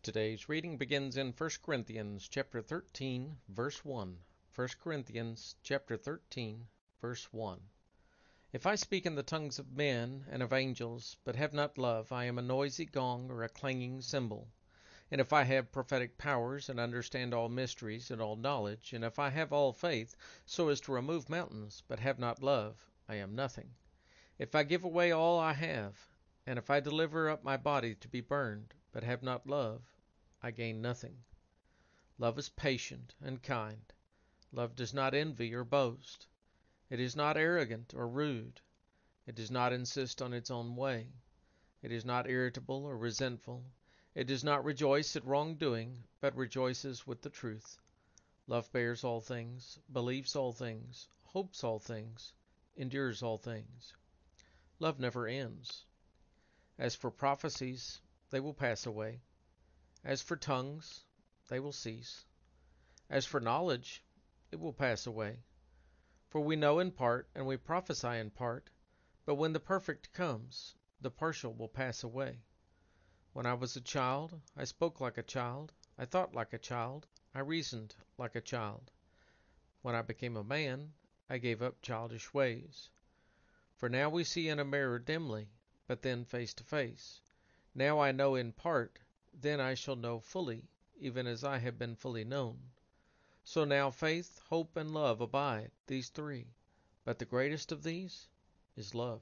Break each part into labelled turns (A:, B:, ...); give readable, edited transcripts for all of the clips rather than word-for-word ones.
A: Today's reading begins in 1 Corinthians chapter 13, verse 1. 1 Corinthians chapter 13, verse 1. If I speak in the tongues of men and of angels, but have not love, I am a noisy gong or a clanging cymbal. And if I have prophetic powers and understand all mysteries and all knowledge, and if I have all faith so as to remove mountains, but have not love, I am nothing. If I give away all I have, and if I deliver up my body to be burned, but have not love, I gain nothing. Love is patient and kind. Love does not envy or boast. It is not arrogant or rude. It does not insist on its own way. It is not irritable or resentful. It does not rejoice at wrongdoing, but rejoices with the truth. Love bears all things, believes all things, hopes all things, endures all things. Love never ends. As for prophecies, they will pass away. As for tongues, they will cease. As for knowledge, it will pass away. For we know in part, and we prophesy in part. But when the perfect comes, the partial will pass away. When I was a child, I spoke like a child, I thought like a child, I reasoned like a child. When I became a man, I gave up childish ways. For now we see in a mirror dimly, but then face to face. Now I know in part, then I shall know fully, even as I have been fully known. So now faith, hope, and love abide, these three. But the greatest of these is love.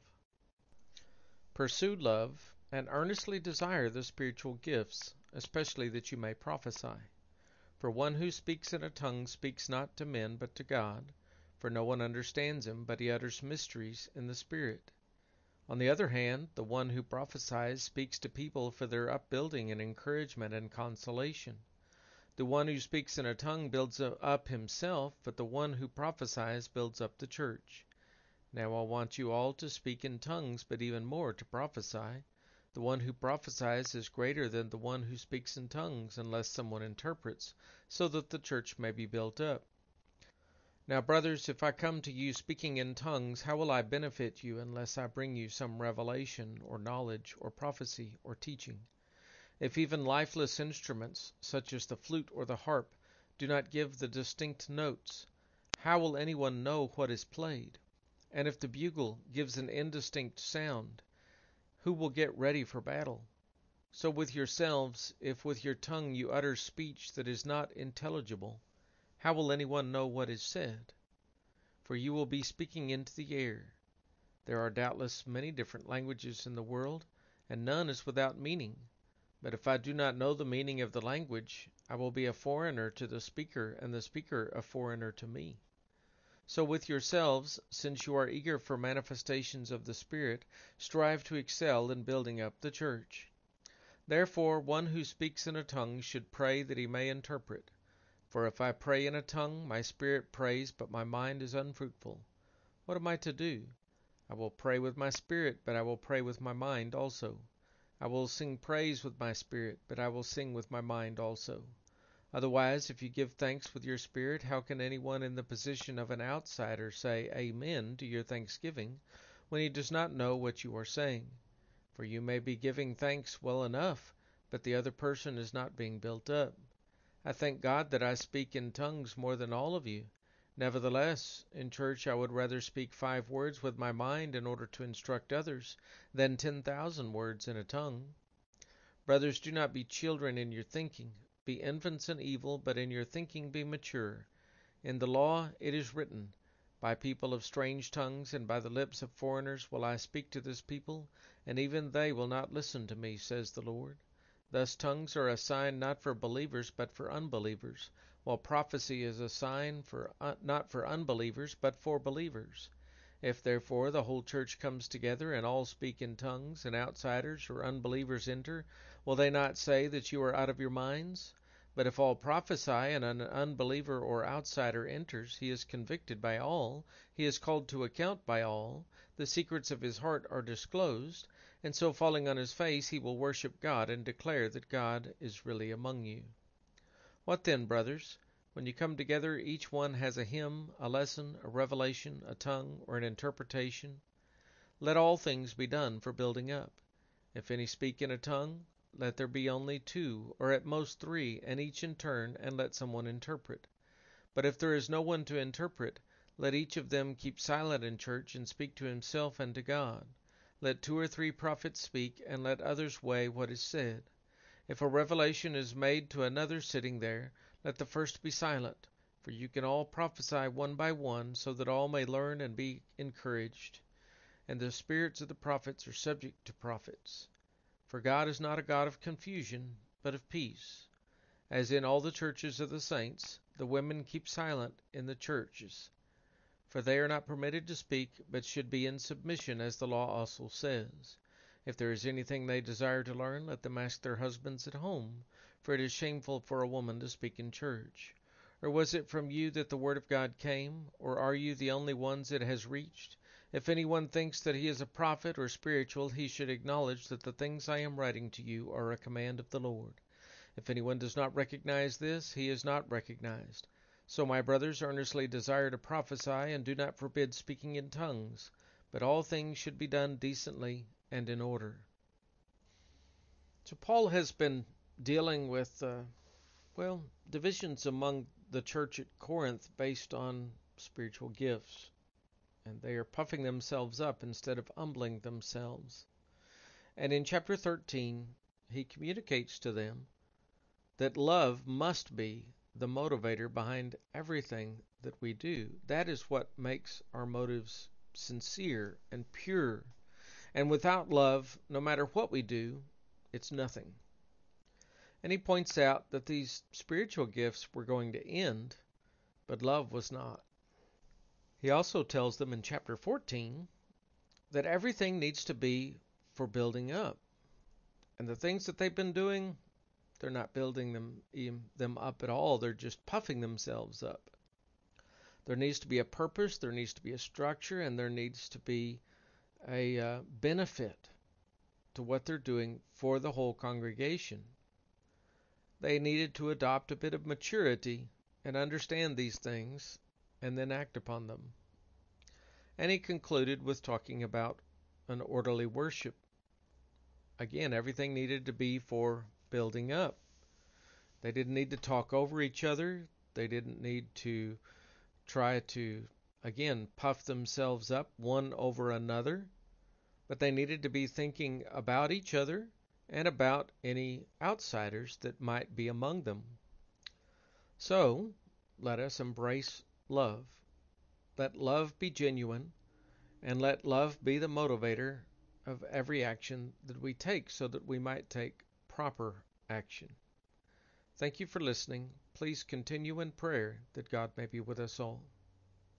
A: Pursue love, and earnestly desire the spiritual gifts, especially that you may prophesy. For one who speaks in a tongue speaks not to men but to God, for no one understands him, but he utters mysteries in the Spirit. On the other hand, the one who prophesies speaks to people for their upbuilding and encouragement and consolation. The one who speaks in a tongue builds up himself, but the one who prophesies builds up the church. Now I want you all to speak in tongues, but even more to prophesy. The one who prophesies is greater than the one who speaks in tongues, unless someone interprets, so that the church may be built up. Now, brothers, if I come to you speaking in tongues, how will I benefit you unless I bring you some revelation, or knowledge, or prophecy, or teaching? If even lifeless instruments, such as the flute or the harp, do not give the distinct notes, how will anyone know what is played? And if the bugle gives an indistinct sound, who will get ready for battle? So with yourselves, if with your tongue you utter speech that is not intelligible, how will anyone know what is said? For you will be speaking into the air. There are doubtless many different languages in the world, and none is without meaning. But if I do not know the meaning of the language, I will be a foreigner to the speaker, and the speaker a foreigner to me. So with yourselves, since you are eager for manifestations of the Spirit, strive to excel in building up the church. Therefore, one who speaks in a tongue should pray that he may interpret. For if I pray in a tongue, my spirit prays, but my mind is unfruitful. What am I to do? I will pray with my spirit, but I will pray with my mind also. I will sing praise with my spirit, but I will sing with my mind also. Otherwise, if you give thanks with your spirit, how can anyone in the position of an outsider say Amen to your thanksgiving, when he does not know what you are saying? For you may be giving thanks well enough, but the other person is not being built up. I thank God that I speak in tongues more than all of you. Nevertheless, in church I would rather speak 5 words with my mind in order to instruct others, than 10,000 words in a tongue. Brothers, do not be children in your thinking. Be infants in evil, but in your thinking be mature. In the law it is written, By people of strange tongues and by the lips of foreigners will I speak to this people, and even they will not listen to me, says the Lord. Thus tongues are a sign not for believers but for unbelievers, while prophecy is a sign not for unbelievers but for believers. If therefore the whole church comes together and all speak in tongues, and outsiders or unbelievers enter, will they not say that you are out of your minds? But if all prophesy and an unbeliever or outsider enters, he is convicted by all, he is called to account by all, the secrets of his heart are disclosed, and so falling on his face he will worship God and declare that God is really among you. What then, brothers? When you come together, each one has a hymn, a lesson, a revelation, a tongue, or an interpretation. Let all things be done for building up. If any speak in a tongue, let there be only 2, or at most 3, and each in turn, and let someone interpret. But if there is no one to interpret, let each of them keep silent in church and speak to himself and to God. Let 2 or 3 prophets speak, and let others weigh what is said. If a revelation is made to another sitting there, let the first be silent, for you can all prophesy one by one, so that all may learn and be encouraged. And the spirits of the prophets are subject to prophets. For God is not a God of confusion, but of peace. As in all the churches of the saints, the women keep silent in the churches, for they are not permitted to speak, but should be in submission, as the law also says. If there is anything they desire to learn, let them ask their husbands at home, for it is shameful for a woman to speak in church. Or was it from you that the word of God came, or are you the only ones it has reached? If anyone thinks that he is a prophet or spiritual, he should acknowledge that the things I am writing to you are a command of the Lord. If anyone does not recognize this, he is not recognized. So, my brothers, earnestly desire to prophesy, and do not forbid speaking in tongues, but all things should be done decently and in order. So Paul has been dealing with, divisions among the church at Corinth based on spiritual gifts. And they are puffing themselves up instead of humbling themselves. And in chapter 13, he communicates to them that love must be the motivator behind everything that we do. That is what makes our motives sincere and pure. And without love, no matter what we do, it's nothing. And he points out that these spiritual gifts were going to end, but love was not. He also tells them in chapter 14 that everything needs to be for building up. And the things that they've been doing, they're not building them up at all. They're just puffing themselves up. There needs to be a purpose, there needs to be a structure, and there needs to be a benefit to what they're doing for the whole congregation. They needed to adopt a bit of maturity and understand these things and then act upon them. And he concluded with talking about an orderly worship. Again, everything needed to be for building up. They didn't need to talk over each other. They didn't need to try to, again, puff themselves up one over another. But they needed to be thinking about each other and about any outsiders that might be among them. So, let us embrace love. Let love be genuine, and let love be the motivator of every action that we take, so that we might take proper action. Thank you for listening. Please continue in prayer that God may be with us all.